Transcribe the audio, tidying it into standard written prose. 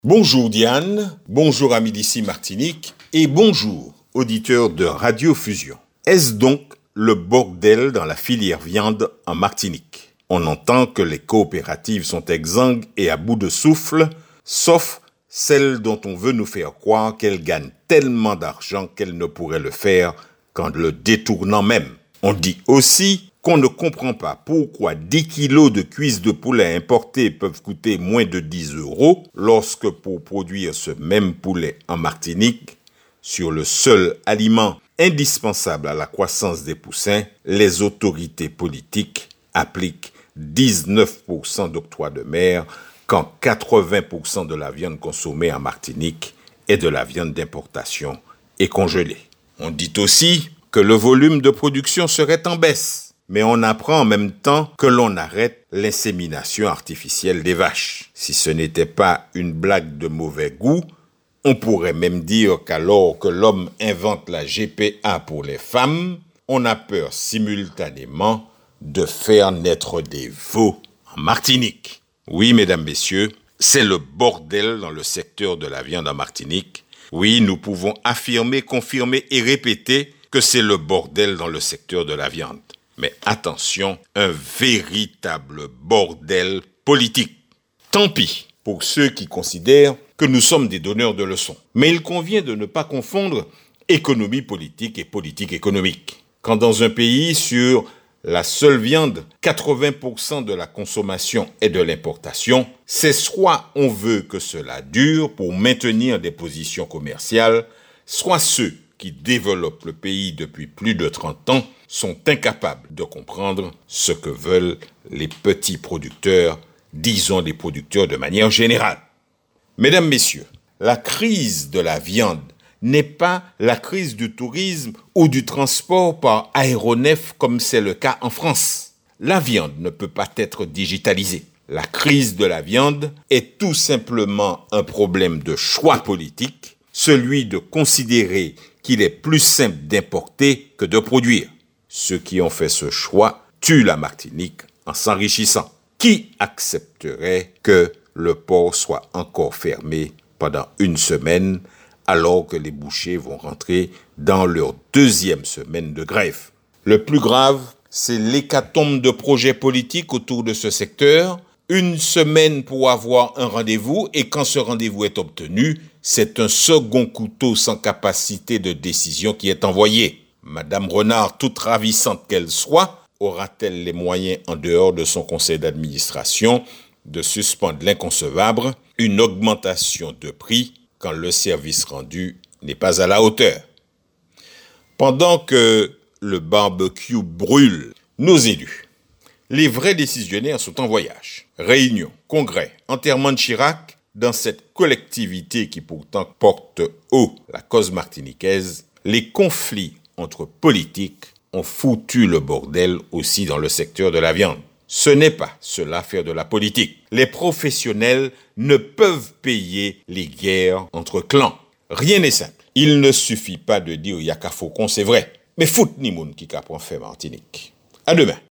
Bonjour Diane, bonjour amis d'ici Martinique et bonjour auditeurs de Radio Fusion. Est-ce donc le bordel dans la filière viande en Martinique? On entend que les coopératives sont exsangues et à bout de souffle, sauf celles dont on veut nous faire croire qu'elles gagnent tellement d'argent qu'elles ne pourraient le faire qu'en le détournant même. On dit aussi qu'on ne comprend pas pourquoi 10 kilos de cuisses de poulet importées peuvent coûter moins de 10 € lorsque pour produire ce même poulet en Martinique, sur le seul aliment indispensable à la croissance des poussins, les autorités politiques appliquent 19% d'octroi de mer quand 80% de la viande consommée en Martinique est de la viande d'importation et congelée. On dit aussi que le volume de production serait en baisse. Mais on apprend en même temps que l'on arrête l'insémination artificielle des vaches. Si ce n'était pas une blague de mauvais goût, on pourrait même dire qu'alors que l'homme invente la GPA pour les femmes, on a peur simultanément de faire naître des veaux en Martinique. Oui, mesdames, messieurs, c'est le bordel dans le secteur de la viande en Martinique. Oui, nous pouvons affirmer, confirmer et répéter que c'est le bordel dans le secteur de la viande. Mais attention, un véritable bordel politique. Tant pis pour ceux qui considèrent que nous sommes des donneurs de leçons. Mais il convient de ne pas confondre économie politique et politique économique. Quand dans un pays, sur la seule viande, 80% de la consommation est de l'importation, c'est soit on veut que cela dure pour maintenir des positions commerciales, soit ceux qui développent le pays depuis plus de 30 ans sont incapables de comprendre ce que veulent les petits producteurs, disons les producteurs de manière générale. Mesdames, messieurs, la crise de la viande n'est pas la crise du tourisme ou du transport par aéronef comme c'est le cas en France. La viande ne peut pas être digitalisée. La crise de la viande est tout simplement un problème de choix politique, celui de considérer qu'il est plus simple d'importer que de produire. Ceux qui ont fait ce choix tuent la Martinique en s'enrichissant. Qui accepterait que le port soit encore fermé pendant une semaine alors que les bouchers vont rentrer dans leur 2e semaine de grève? Le plus grave, c'est l'hécatombe de projets politiques autour de ce secteur. Une semaine pour avoir un rendez-vous et quand ce rendez-vous est obtenu, c'est un second couteau sans capacité de décision qui est envoyé. Madame Renard, toute ravissante qu'elle soit, aura-t-elle les moyens, en dehors de son conseil d'administration, de suspendre l'inconcevable, une augmentation de prix quand le service rendu n'est pas à la hauteur? Pendant que le barbecue brûle, nos élus, les vrais décisionnaires sont en voyage. Réunion, congrès, enterrement de Chirac, dans cette collectivité qui pourtant porte haut la cause martiniquaise, les conflits entre politiques ont foutu le bordel aussi dans le secteur de la viande. Ce n'est pas cela faire de la politique. Les professionnels ne peuvent payer les guerres entre clans. Rien n'est simple. Il ne suffit pas de dire Yaka Faucon, c'est vrai. Mais fout ni moun qui capon fait Martinique. À demain.